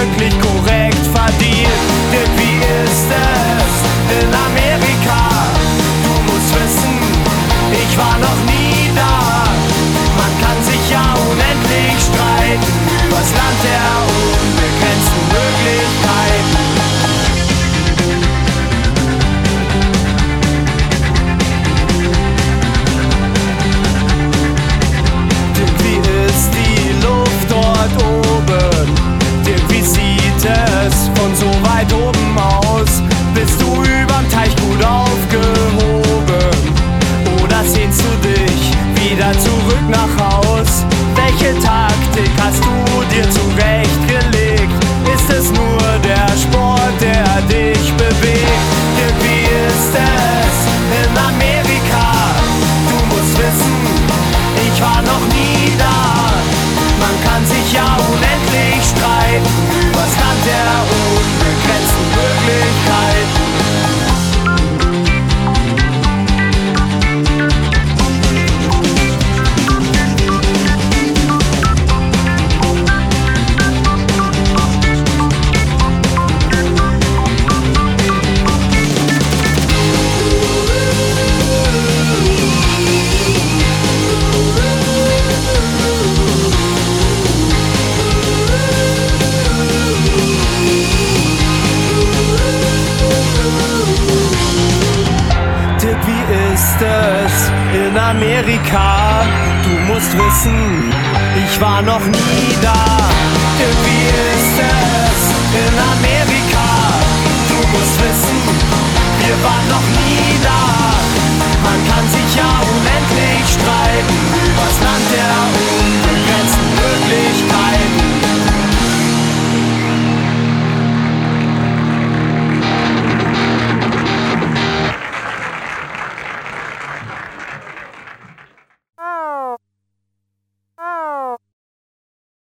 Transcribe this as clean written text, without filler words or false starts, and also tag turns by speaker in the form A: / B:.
A: wirklich korrekt verdient. Dirk, wie ist es in Amerika? Du musst wissen, ich war noch nie da. Man kann sich ja unendlich streiten übers Land der unbegrenzten Möglichkeiten. Dirk, wie ist die Luft dort oben? Dirk, wie sieht es von so weit oben aus? Bist du überm Teich gut aufgehoben? Oder sehnst du dich wieder zurück nach Haus? Welche Taktik hast du dir zurechtgelegt? Ist es nur der Sport, der dich bewegt? Dirk, wie ist es in Amerika? Du musst wissen, ich war noch nie da. Man kann sich ja unendlich streiten übers Land der unbegrenzten Möglichkeiten. Dirk, wie ist es in Amerika? Du musst wissen, ich war noch nie da. Dirk, wie ist es in Amerika? Du musst wissen, wir waren noch nie da.